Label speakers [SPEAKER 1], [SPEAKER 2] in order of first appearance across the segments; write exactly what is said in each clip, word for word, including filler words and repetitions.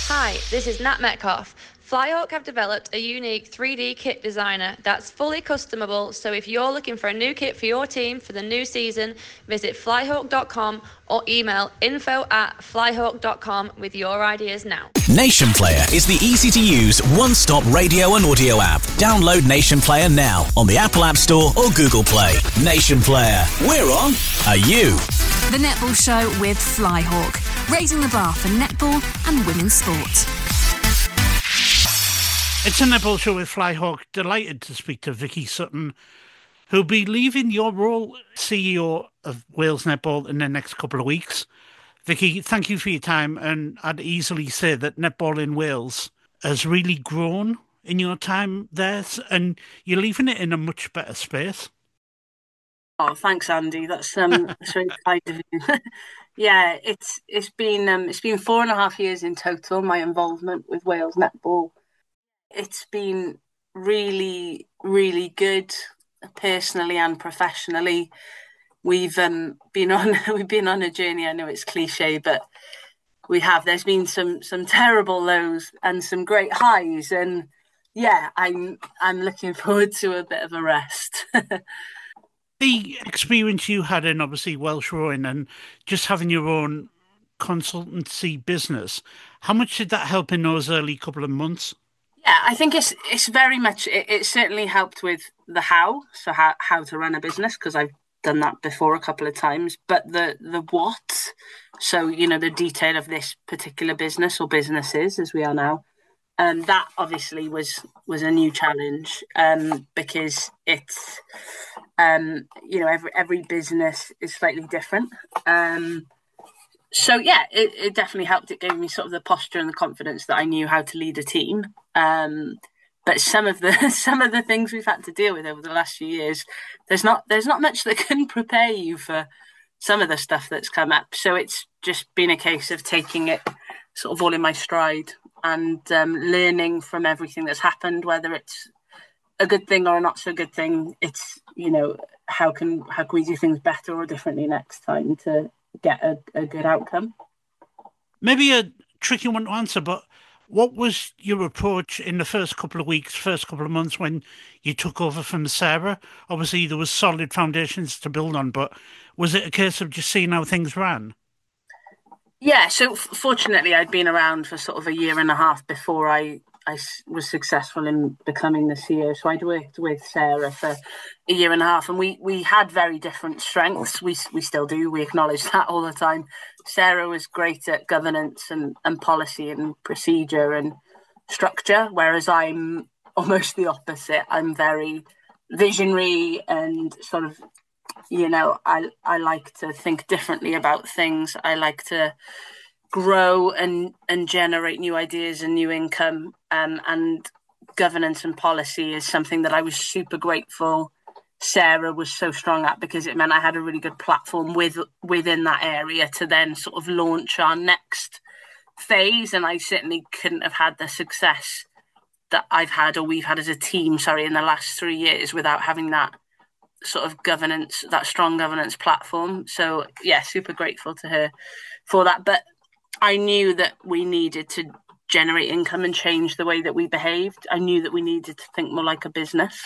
[SPEAKER 1] Hi, this is Nat Metcalf. Flyhawk have developed a unique three D kit designer that's fully customable, so if you're looking for a new kit for your team for the new season, visit flyhawk dot com or email info at flyhawk dot com with your ideas now.
[SPEAKER 2] Nation Player is the easy-to-use, one-stop radio and audio app. Download Nation Player now on the Apple App Store or Google Play. Nation Player. We're on. Are you?
[SPEAKER 3] The Netball Show with Flyhawk, raising the bar for netball and women's sport.
[SPEAKER 4] It's a Netball Show with Flyhawk. Delighted to speak to Vicky Sutton, who'll be leaving your role C E O of Wales Netball in the next couple of weeks. Vicky, thank you for your time, and I'd easily say that netball in Wales has really grown in your time there, and you're leaving it in a much better space.
[SPEAKER 5] Oh, thanks, Andy. That's um, that's very kind of you. Yeah, it's it's been um, it's been four and a half years in total. My involvement with Wales Netball. It's been really, really good, personally and professionally. We've um, been on we've been on a journey. I know it's cliche, but we have. There's been some some terrible lows and some great highs, and yeah, I'm I'm looking forward to a bit of a rest.
[SPEAKER 4] The experience you had in obviously Welsh rowing and just having your own consultancy business, how much did that help in those early couple of months?
[SPEAKER 5] Yeah, I think it's it's very much, it, it certainly helped with the how, so how, how to run a business, because I've done that before a couple of times, but the, the what, so, you know, the detail of this particular business or businesses as we are now, um, that obviously was, was a new challenge um, because it's, um, you know, every, every business is slightly different. Um So, yeah, it, it definitely helped. It gave me sort of the posture and the confidence that I knew how to lead a team. Um, but some of the some of the things we've had to deal with over the last few years, there's not there's not much that can prepare you for some of the stuff that's come up. So it's just been a case of taking it sort of all in my stride and um, learning from everything that's happened, whether it's a good thing or a not so good thing. It's, you know, how can how can we do things better or differently next time to get a, a good outcome.
[SPEAKER 4] Maybe a tricky one to answer, but what was your approach in the first couple of weeks, first couple of months when you took over from Sarah? Obviously, there was solid foundations to build on, but was it a case of just seeing how things ran?
[SPEAKER 5] Yeah, so f- fortunately, I'd been around for sort of a year and a half before I, I was successful in becoming the C E O. So I'd worked with Sarah for a year and a half, and we we had very different strengths. We we still do. We acknowledge that all the time. Sarah was great at governance and, and policy and procedure and structure, whereas I'm almost the opposite. I'm very visionary and sort of, you know, I I like to think differently about things. I like to grow and and generate new ideas and new income, um, and governance and policy is something that I was super grateful Sarah was so strong at, because it meant I had a really good platform with within that area to then sort of launch our next phase. And I certainly couldn't have had the success that I've had, or we've had as a team, sorry, in the last three years without having that sort of governance, that strong governance platform. So yeah, super grateful to her for that. But I knew that we needed to generate income and change the way that we behaved. I knew that we needed to think more like a business.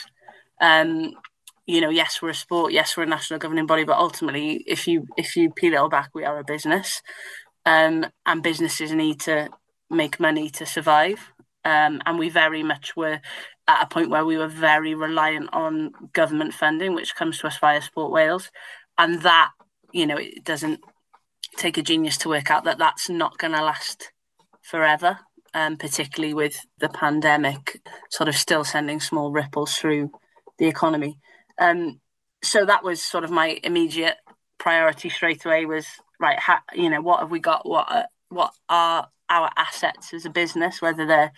[SPEAKER 5] Um, you know, yes, we're a sport, yes, we're a national governing body, but ultimately, if you if you peel it all back, we are a business, um, and businesses need to make money to survive. Um, and we very much were at a point where we were very reliant on government funding, which comes to us via Sport Wales, and that, you know, it doesn't take a genius to work out that that's not going to last forever, um, particularly with the pandemic sort of still sending small ripples through the economy. Um, so that was sort of my immediate priority straight away was, right, ha- you know, what have we got? What are, what are our assets as a business, whether they're,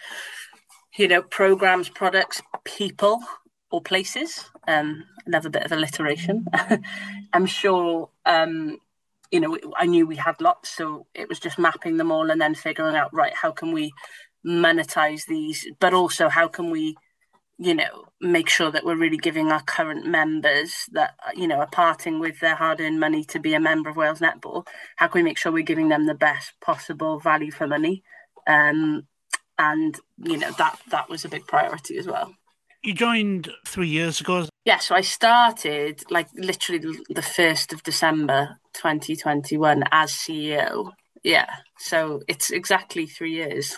[SPEAKER 5] you know, programs, products, people, or places? Um, another bit of alliteration. I'm sure, um, you know, I knew we had lots, so it was just mapping them all and then figuring out, right, how can we monetize these, but also how can we, you know, make sure that we're really giving our current members that, you know, are parting with their hard-earned money to be a member of Wales Netball. How can we make sure we're giving them the best possible value for money? Um, and, you know, that, that was a big priority as well.
[SPEAKER 4] You joined three years ago.
[SPEAKER 5] Yeah, so I started like literally the first of December twenty twenty-one as C E O. Yeah, so it's exactly three years.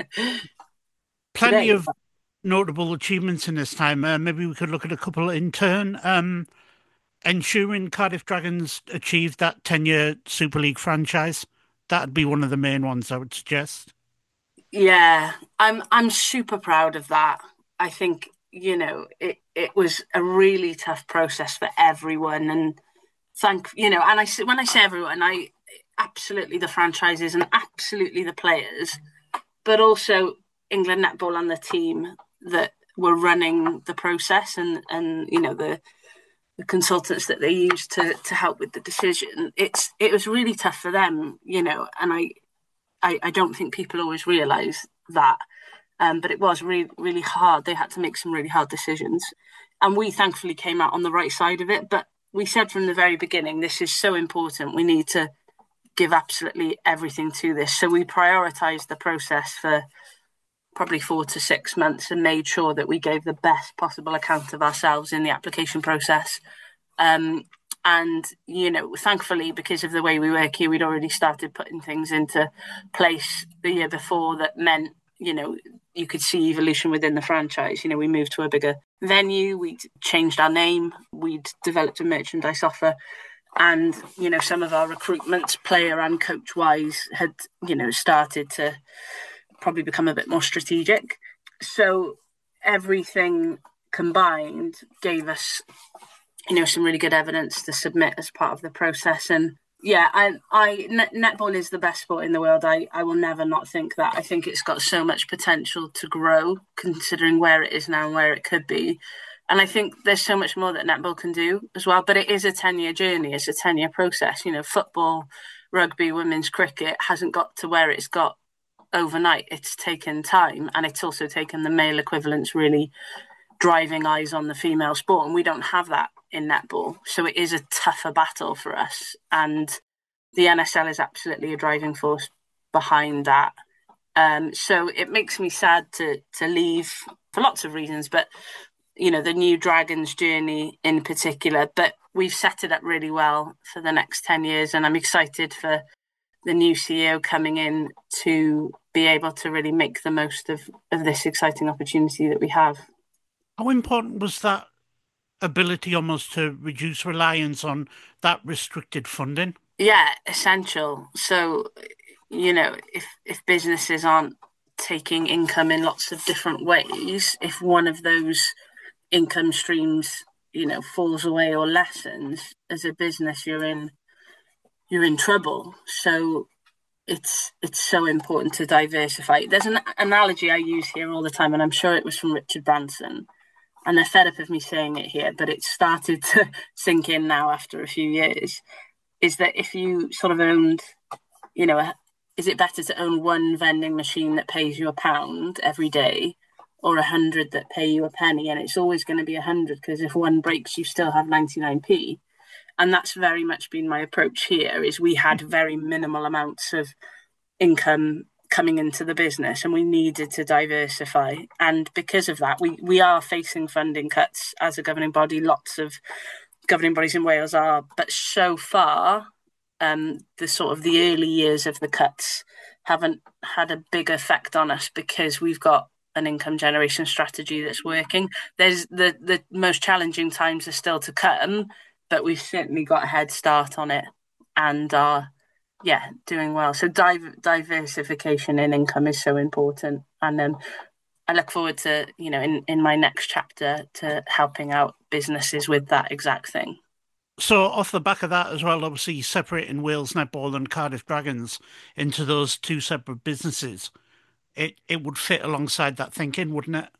[SPEAKER 4] Plenty Today. of notable achievements in this time. Uh, maybe we could look at a couple in turn. Um, ensuring Cardiff Dragons achieved that ten-year Super League franchise. That'd be one of the main ones, I would suggest.
[SPEAKER 5] Yeah, I'm I'm super proud of that. I think, you know, it, it was a really tough process for everyone. And thank, you know, and I when I say everyone, I absolutely the franchises and absolutely the players, but also England Netball and the team that were running the process and, and you know, the the consultants that they used to to help with the decision. It's it was really tough for them, you know, and I I, I don't think people always realise that. Um, but it was really, really hard. They had to make some really hard decisions. And we thankfully came out on the right side of it. But we said from the very beginning, this is so important. We need to give absolutely everything to this. So we prioritised the process for probably four to six months and made sure that we gave the best possible account of ourselves in the application process. Um, and, you know, thankfully, because of the way we work here, we'd already started putting things into place the year before that meant, you know, you could see evolution within the franchise. You know, we moved to a bigger venue, we'd changed our name, we'd developed a merchandise offer. And, you know, some of our recruitment, player and coach-wise, had, you know, started to probably become a bit more strategic. So everything combined gave us, you know, some really good evidence to submit as part of the process. And yeah, I, I net, netball is the best sport in the world. I, I will never not think that. I think it's got so much potential to grow, considering where it is now and where it could be. And I think there's so much more that netball can do as well. But it is a ten-year journey. It's a ten-year process. You know, football, rugby, women's cricket hasn't got to where it's got overnight. It's taken time, and it's also taken the male equivalents really driving eyes on the female sport, and we don't have that in netball. So it is a tougher battle for us, and the N S L is absolutely a driving force behind that. Um, so it makes me sad to to leave for lots of reasons, but you know, the new Dragons journey in particular, but we've set it up really well for the next ten years, and I'm excited for the new C E O coming in to be able to really make the most of, of this exciting opportunity that we have.
[SPEAKER 4] How important was that ability almost to reduce reliance on that restricted funding?
[SPEAKER 5] Yeah, essential. So, you know, if, if businesses aren't taking income in lots of different ways, if one of those income streams, you know, falls away or lessens, as a business, you're in you're in trouble. So it's it's so important to diversify. There's an analogy I use here all the time, and I'm sure it was from Richard Branson, and they're fed up of me saying it here, but it's started to sink in now after a few years, is that if you sort of owned, you know, is it better to own one vending machine that pays you a pound every day, or a hundred that pay you a penny? And it's always going to be a hundred, because if one breaks, you still have ninety-nine p. And that's very much been my approach here, is we had very minimal amounts of income coming into the business, and we needed to diversify. And because of that, we, we are facing funding cuts as a governing body. Lots of governing bodies in Wales are, but so far, um, the sort of the early years of the cuts haven't had a big effect on us, because we've got an income generation strategy that's working. There's the, the most challenging times are still to come, but we've certainly got a head start on it and are, yeah, doing well. So div- diversification in income is so important. And um, I look forward to, you know, in, in my next chapter, to helping out businesses with that exact thing.
[SPEAKER 4] So off the back of that as well, obviously separating Wales Netball and Cardiff Dragons into those two separate businesses, it, it would fit alongside that thinking, wouldn't it?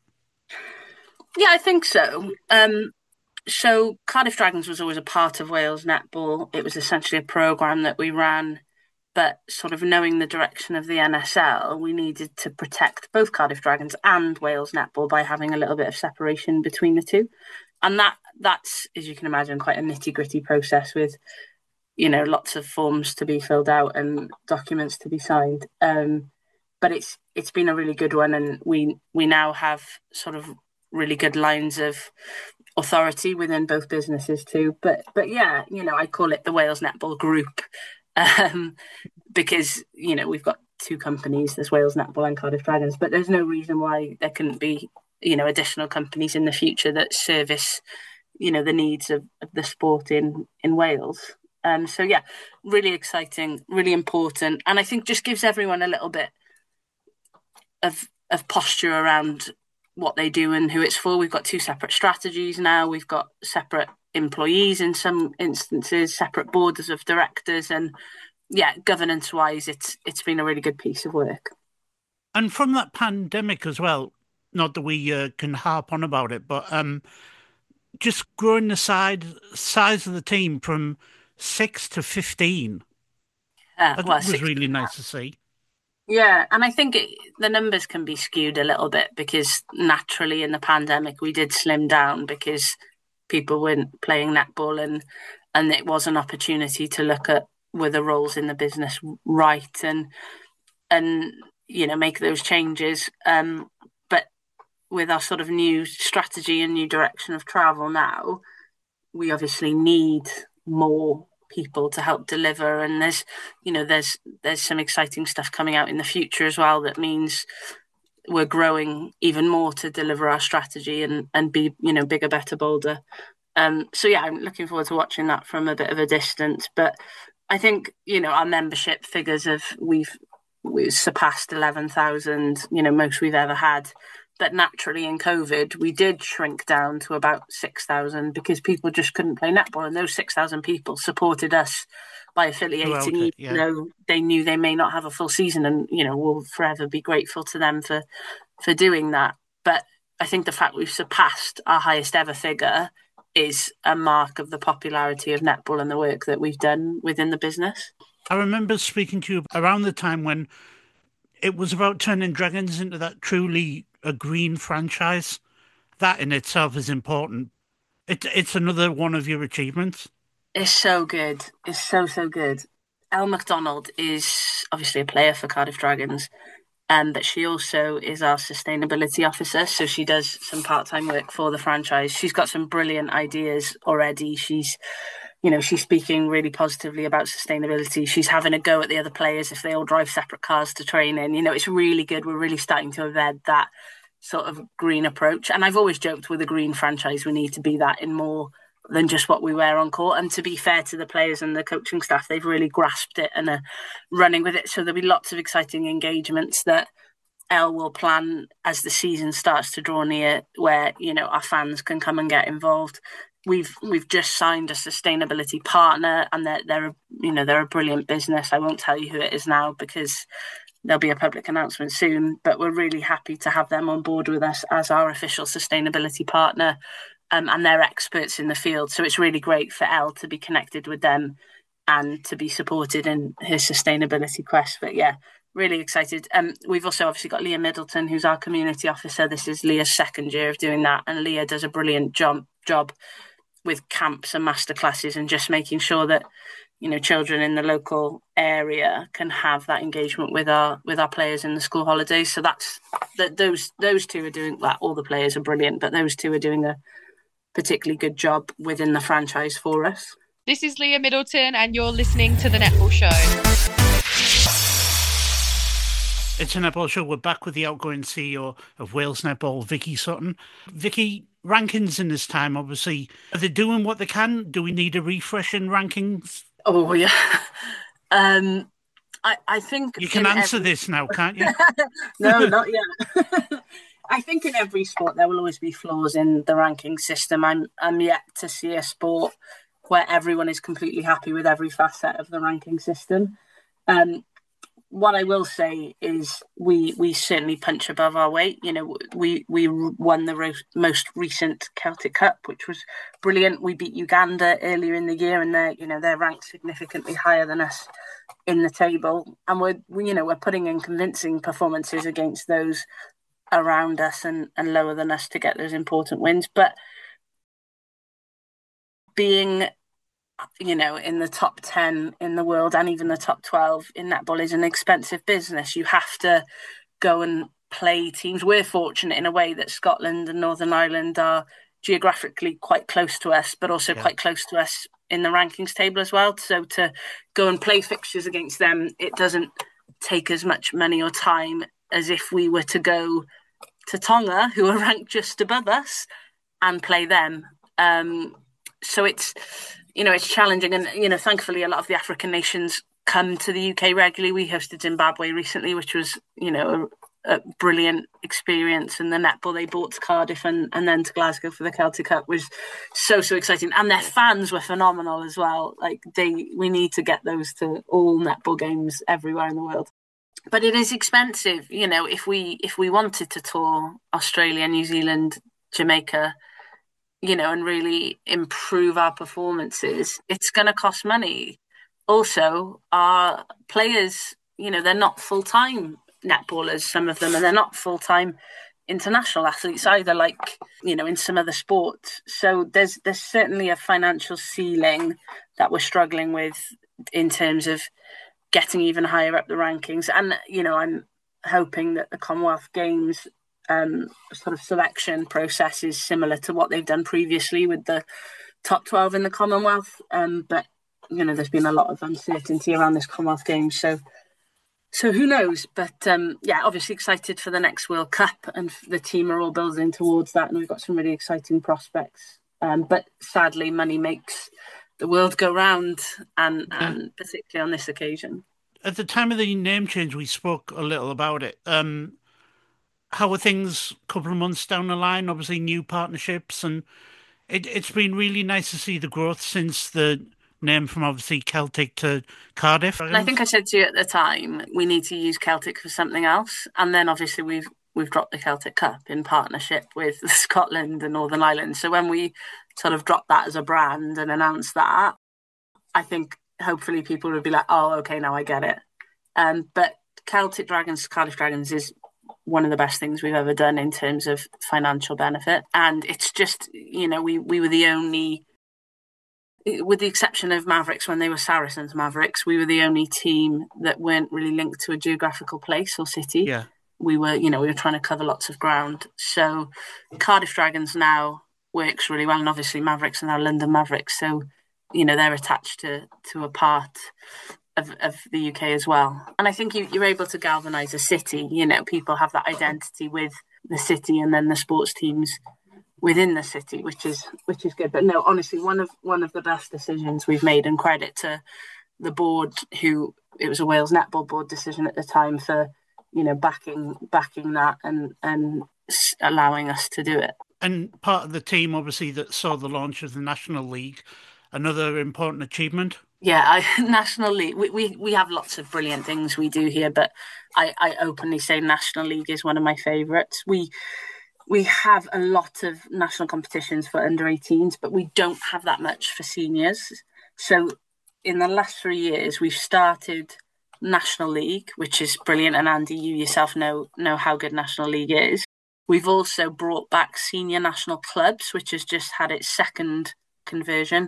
[SPEAKER 5] Yeah, I think so. Um, so Cardiff Dragons was always a part of Wales Netball. It was essentially a programme that we ran, but sort of knowing the direction of the N S L, we needed to protect both Cardiff Dragons and Wales Netball by having a little bit of separation between the two. And that that's, as you can imagine, quite a nitty-gritty process with, you know, lots of forms to be filled out and documents to be signed. Um, but it's it's been a really good one, and we we now have sort of really good lines of authority within both businesses too. But but yeah, you know, I call it the Wales Netball Group, um, because you know we've got two companies, there's Wales Netball and Cardiff Dragons, but there's no reason why there couldn't be, you know, additional companies in the future that service, you know, the needs of, of the sport in in Wales. Um, so yeah, really exciting, really important, and I think just gives everyone a little bit of of posture around what they do and who it's for. We've got two separate strategies now. We've got separate employees in some instances, separate boards of directors, and yeah, governance wise, it's it's been a really good piece of work.
[SPEAKER 4] And from that pandemic as well, not that we uh, can harp on about it, but um, just growing the side, size of the team from six to fifteen.
[SPEAKER 5] Uh,
[SPEAKER 4] That
[SPEAKER 5] well,
[SPEAKER 4] was
[SPEAKER 5] six,
[SPEAKER 4] really nice to see.
[SPEAKER 5] Yeah, and I think it, the numbers can be skewed a little bit because naturally in the pandemic we did slim down because people weren't playing netball, and and it was an opportunity to look at were the roles in the business right and and you know make those changes. Um, but with our sort of new strategy and new direction of travel now, we obviously need more people to help deliver, and there's you know there's there's some exciting stuff coming out in the future as well that means we're growing even more to deliver our strategy and and be you know bigger, better, bolder. Um so yeah, I'm looking forward to watching that from a bit of a distance. But I think you know our membership figures have we've we've surpassed eleven thousand, you know most we've ever had. But naturally in COVID, we did shrink down to about six thousand because people just couldn't play netball. And those six thousand people supported us by affiliating,
[SPEAKER 4] It,
[SPEAKER 5] even
[SPEAKER 4] yeah.
[SPEAKER 5] though they knew they may not have a full season. And, you know, we'll forever be grateful to them for, for doing that. But I think the fact we've surpassed our highest ever figure is a mark of the popularity of netball and the work that we've done within the business.
[SPEAKER 4] I remember speaking to you around the time when it was about turning Dragons into that truly a green franchise. That in itself is important. It, it's another one of your achievements.
[SPEAKER 5] It's so good. It's so, so good. Elle McDonald is obviously a player for Cardiff Dragons, um, but she also is our sustainability officer. So she does some part-time work for the franchise. She's got some brilliant ideas already. She's You know, she's speaking really positively about sustainability. She's having a go at the other players if they all drive separate cars to training. You know, it's really good. We're really starting to embed that sort of green approach. And I've always joked with a green franchise, we need to be that in more than just what we wear on court. And to be fair to the players and the coaching staff, they've really grasped it and are running with it. So there'll be lots of exciting engagements that Elle will plan as the season starts to draw near, where, you know, our fans can come and get involved. We've we've just signed a sustainability partner, and they're they're a, you know they're a brilliant business. I won't tell you who it is now because there'll be a public announcement soon. But we're really happy to have them on board with us as our official sustainability partner, um, and they're experts in the field. So it's really great for Elle to be connected with them and to be supported in his sustainability quest. But yeah, really excited. Um, we've also obviously got Leah Middleton, who's our community officer. This is Leah's second year of doing that, and Leah does a brilliant job job. with camps and masterclasses and just making sure that, you know, children in the local area can have that engagement with our with our players in the school holidays. So that's that those those two are doing that. Well, all the players are brilliant, but those two are doing a particularly good job within the franchise for us.
[SPEAKER 6] This is Leah Middleton and you're listening to The Netball Show.
[SPEAKER 4] It's a Netball Show. We're back with the outgoing C E O of Wales Netball, Vicky Sutton. Vicky, rankings in this time, obviously, are they doing what they can? Do we need a refresh in rankings?
[SPEAKER 5] Oh, yeah. um, I, I think...
[SPEAKER 4] You can answer every... this now, can't you?
[SPEAKER 5] No, not yet. I think in every sport there will always be flaws in the ranking system. I'm I'm yet to see a sport where everyone is completely happy with every facet of the ranking system. Um, what I will say is we we certainly punch above our weight. You know, we we won the ro- most recent Celtic Cup, which was brilliant. We beat Uganda earlier in the year, and they're you know they're ranked significantly higher than us in the table. And we're we, you know we're putting in convincing performances against those around us and, and lower than us to get those important wins. But being you know, in the top ten in the world and even the top twelve in netball is an expensive business. You have to go and play teams. We're fortunate in a way that Scotland and Northern Ireland are geographically quite close to us, but also yeah. quite close to us in the rankings table as well. So to go and play fixtures against them, it doesn't take as much money or time as if we were to go to Tonga, who are ranked just above us, and play them. Um, so it's, you know, it's challenging. And, you know, thankfully, a lot of the African nations come to the U K regularly. We hosted Zimbabwe recently, which was, you know, a, a brilliant experience. And the netball they brought to Cardiff and, and then to Glasgow for the Celtic Cup was so, so exciting. And their fans were phenomenal as well. Like, they, we need to get those to all netball games everywhere in the world. But it is expensive, you know, if we if we wanted to tour Australia, New Zealand, Jamaica, you know, and really improve our performances, it's going to cost money. Also, our players, you know, they're not full-time netballers, some of them, and they're not full-time international athletes either, like, you know, in some other sports. So there's there's certainly a financial ceiling that we're struggling with in terms of getting even higher up the rankings. And, you know, I'm hoping that the Commonwealth Games um, sort of selection process is similar to what they've done previously with the top twelve in the Commonwealth. Um, but, you know, there's been a lot of uncertainty around this Commonwealth Games. So, so who knows? But, um, yeah, obviously excited for the next World Cup, and the team are all building towards that. And we've got some really exciting prospects. Um, but sadly, money makes the world go round, and, yeah. and particularly on this occasion.
[SPEAKER 4] At the time of the name change, we spoke a little about it. Um, how are things a couple of months down the line? Obviously, new partnerships, and it, it's been really nice to see the growth since the name from obviously Celtic to Cardiff.
[SPEAKER 5] And I think I said to you at the time, we need to use Celtic for something else. And then obviously we've we've dropped the Celtic Cup in partnership with Scotland and Northern Ireland. So when we sort of dropped that as a brand and announced that, I think hopefully people would be like, oh, okay, now I get it. Um, but Celtic Dragons, Cardiff Dragons is one of the best things we've ever done in terms of financial benefit. And it's just, you know, we, we were the only, with the exception of Mavericks when they were Saracens Mavericks, we were the only team that weren't really linked to a geographical place or city.
[SPEAKER 4] Yeah.
[SPEAKER 5] We were, you know, we were trying to cover lots of ground. So Cardiff Dragons now works really well. And obviously Mavericks are now London Mavericks. So, you know, they're attached to, to a part of, of the U K as well. And I think you, you're able to galvanise a city. You know, people have that identity with the city and then the sports teams within the city, which is which is good. But no, honestly, one of one of the best decisions we've made, and credit to the board, who, it was a Wales Netball Board decision at the time, for, you know, backing backing that and and allowing us to do it.
[SPEAKER 4] And part of the team, obviously, that saw the launch of the National League, another important achievement.
[SPEAKER 5] Yeah, I, National League, we, we, we have lots of brilliant things we do here, but I, I openly say National League is one of my favourites. We we have a lot of national competitions for under eighteens, but we don't have that much for seniors. So in the last three years, we've started National League, which is brilliant. And Andy, you yourself know know how good National League is. We've also brought back Senior National Clubs, which has just had its second conversion.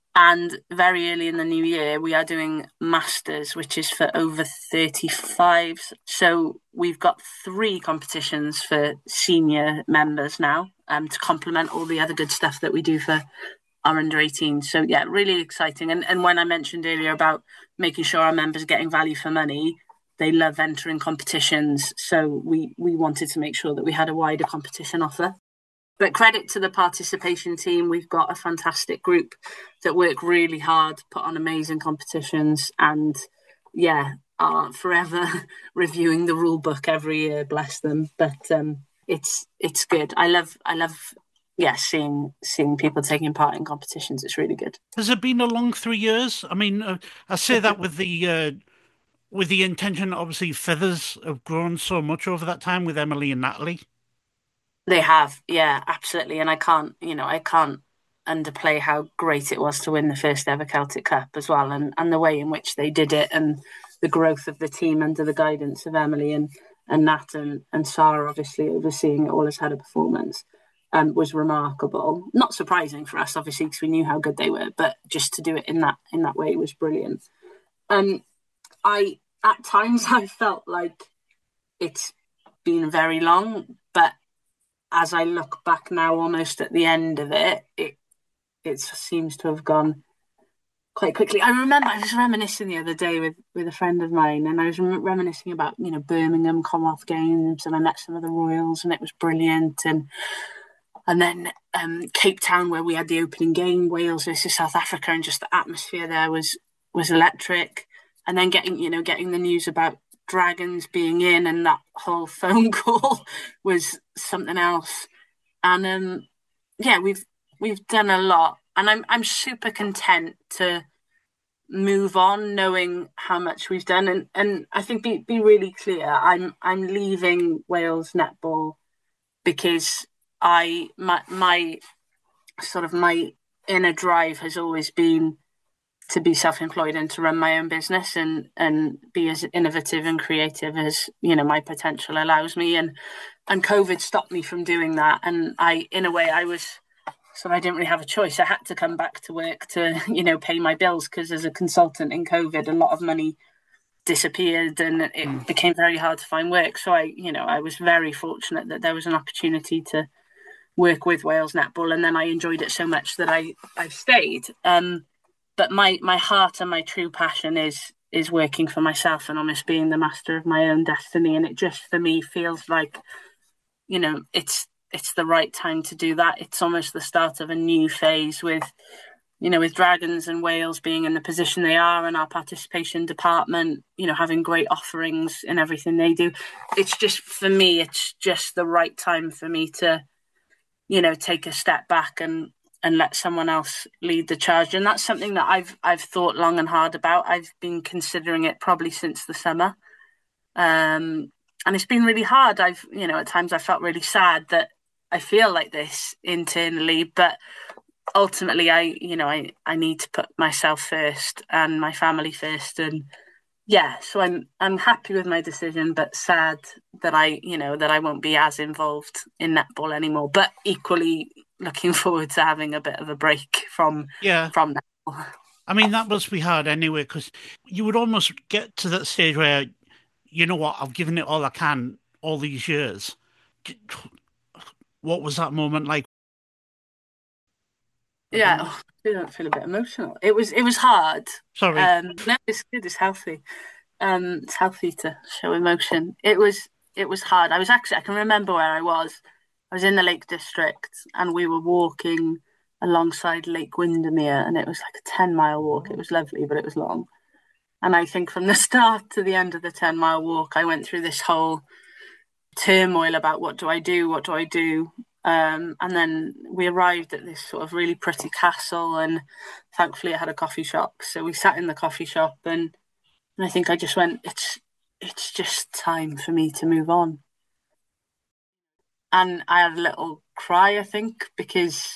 [SPEAKER 5] And very early in the new year, we are doing Masters, which is for over thirty-fives. So we've got three competitions for senior members now, um, to complement all the other good stuff that we do for our under eighteen. So yeah, really exciting. And and when I mentioned earlier about making sure our members are getting value for money, they love entering competitions. So we, we wanted to make sure that we had a wider competition offer. But credit to the participation team. We've got a fantastic group that work really hard, put on amazing competitions, and yeah, are forever reviewing the rule book every year, bless them. But um, it's it's good. I love I love yeah, seeing seeing people taking part in competitions. It's really good.
[SPEAKER 4] Has it been a long three years? I mean, uh, I say that with the uh, with the intention, obviously, feathers have grown so much over that time with Emily and Natalie.
[SPEAKER 5] They have, yeah, absolutely. And I can't, you know, I can't underplay how great it was to win the first ever Celtic Cup as well, and, and the way in which they did it, and the growth of the team under the guidance of Emily and, and Nat and, and Sarah, obviously overseeing it all, has had a performance. um, was remarkable. Not surprising for us, obviously, because we knew how good they were, but just to do it in that in that way was brilliant. Um, I at times I felt like it's been very long, but as I look back now, almost at the end of it, it it seems to have gone quite quickly. I remember I was reminiscing the other day with, with a friend of mine, and I was reminiscing about, you know, Birmingham Commonwealth Games, and I met some of the Royals, and it was brilliant. And and then um, Cape Town, where we had the opening game, Wales versus South Africa, and just the atmosphere there was was electric. And then getting, you know, getting the news about Dragons being in, and that whole phone call was something else. And um, yeah, we've we've done a lot, and I'm I'm super content to move on, knowing how much we've done. And and I think be be really clear, I'm I'm leaving Wales netball because I my my sort of my inner drive has always been to be self-employed and to run my own business and and be as innovative and creative as, you know, my potential allows me. And and COVID stopped me from doing that. And I, in a way, I was so I didn't really have a choice. I had to come back to work to, you know, pay my bills, because as a consultant in COVID, a lot of money disappeared and it mm. became very hard to find work. So I, you know, I was very fortunate that there was an opportunity to work with Wales Netball, and then I enjoyed it so much that I I stayed. Um, But my, my heart and my true passion is is working for myself and almost being the master of my own destiny. And it just, for me, feels like, you know, it's it's the right time to do that. It's almost the start of a new phase with, you know, with Dragons and Wales being in the position they are, and our participation department, you know, having great offerings in everything they do. It's just, for me, it's just the right time for me to, you know, take a step back and and let someone else lead the charge. And that's something that I've I've thought long and hard about. I've been considering it probably since the summer. Um, and it's been really hard. I've, you know, at times I felt really sad that I feel like this internally, but ultimately I, you know, I, I need to put myself first and my family first. And yeah, so I'm I'm happy with my decision, but sad that I, you know, that I won't be as involved in netball anymore, but equally looking forward to having a bit of a break from
[SPEAKER 4] yeah.
[SPEAKER 5] from netball.
[SPEAKER 4] I mean, that must be hard anyway, because you would almost get to that stage where, you know what, I've given it all I can all these years. What was that moment like?
[SPEAKER 5] Yeah, oh, I don't feel a bit emotional. It was it was hard.
[SPEAKER 4] Sorry.
[SPEAKER 5] Um, no, it's good. It's healthy. Um, it's healthy to show emotion. It was it was hard. I was actually I can remember where I was. I was in the Lake District, and we were walking alongside Lake Windermere, and it was like a ten mile walk. It was lovely, but it was long. And I think from the start to the end of the ten mile walk, I went through this whole turmoil about what do I do? What do I do? Um, and then we arrived at this sort of really pretty castle, and thankfully it had a coffee shop. So we sat in the coffee shop, and, and I think I just went, it's it's just time for me to move on. And I had a little cry, I think, because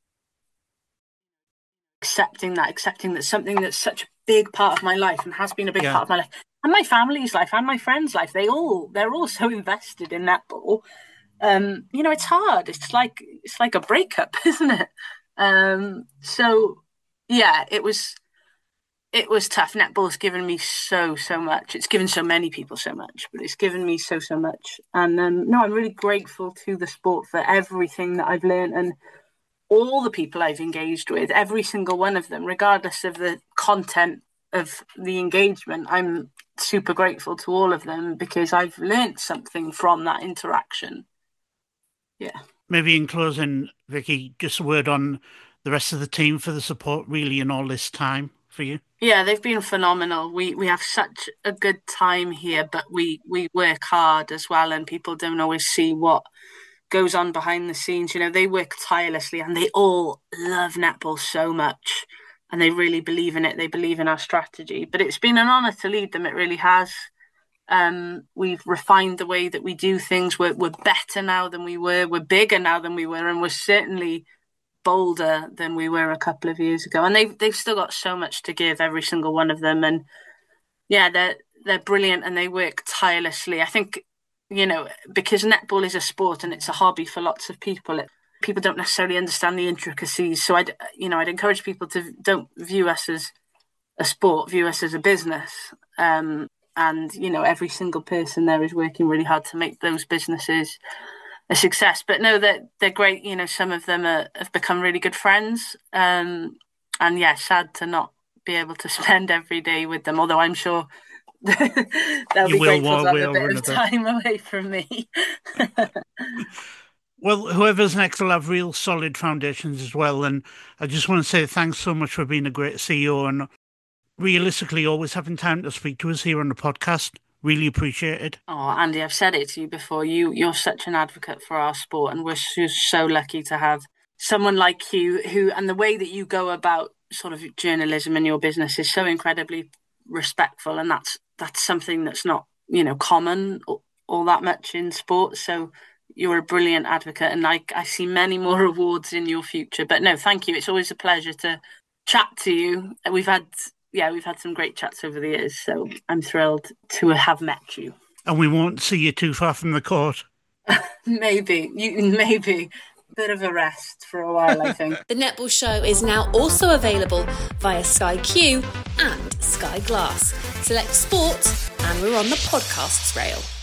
[SPEAKER 5] accepting that, accepting that something that's such a big part of my life and has been a big yeah. part of my life, and my family's life and my friends' life, they all, they're all so invested in netball. Um, you know, it's hard. It's like, it's like a breakup, isn't it? Um, so yeah, it was, it was tough. Netball's given me so, so much. It's given so many people so much, but it's given me so, so much. And um, no, I'm really grateful to the sport for everything that I've learned, and all the people I've engaged with, every single one of them, regardless of the content of the engagement. I'm super grateful to all of them because I've learned something from that interaction. Yeah.
[SPEAKER 4] Maybe in closing, Vicky, just a word on the rest of the team for the support really in all this time for you.
[SPEAKER 5] Yeah, they've been phenomenal. We we have such a good time here, but we, we work hard as well, and people don't always see what goes on behind the scenes. You know, they work tirelessly, and they all love netball so much, and they really believe in it. They believe in our strategy. But it's been an honour to lead them. It really has. Um, we've refined the way that we do things. We're, we're better now than we were. We're bigger now than we were. And we're certainly bolder than we were a couple of years ago. And they've, they've still got so much to give, every single one of them. And yeah, they're, they're brilliant, and they work tirelessly. I think, you know, because netball is a sport and it's a hobby for lots of people, it, people don't necessarily understand the intricacies. So I'd, you know, I'd encourage people to don't view us as a sport, view us as a business. Um, and, you know, every single person there is working really hard to make those businesses a success. But no, they're, they're great. You know, some of them are, have become really good friends. Um, and yeah, sad to not be able to spend every day with them, although I'm sure they'll
[SPEAKER 4] You
[SPEAKER 5] be
[SPEAKER 4] will
[SPEAKER 5] grateful to have a bit of
[SPEAKER 4] another.
[SPEAKER 5] time away from me.
[SPEAKER 4] Well, whoever's next will have real solid foundations as well. And I just want to say thanks so much for being a great C E O and realistically always having time to speak to us here on the podcast. Really appreciate it.
[SPEAKER 5] Oh, Andy, I've said it to you before. You, you're such an advocate for our sport, and we're so, so lucky to have someone like you who, and the way that you go about sort of journalism in your business is so incredibly respectful, and that's that's something that's not, you know, common all, all that much in sport. So you're a brilliant advocate, and I, I see many more awards in your future. But no, thank you. It's always a pleasure to chat to you. We've had... Yeah, we've had some great chats over the years, so I'm thrilled to have met you.
[SPEAKER 4] And we won't see you too far from the court.
[SPEAKER 5] Maybe, you, maybe. Bit of a rest for a while, I think.
[SPEAKER 3] The Netball Show is now also available via Sky Q and Sky Glass. Select sport, and we're on the podcasts rail.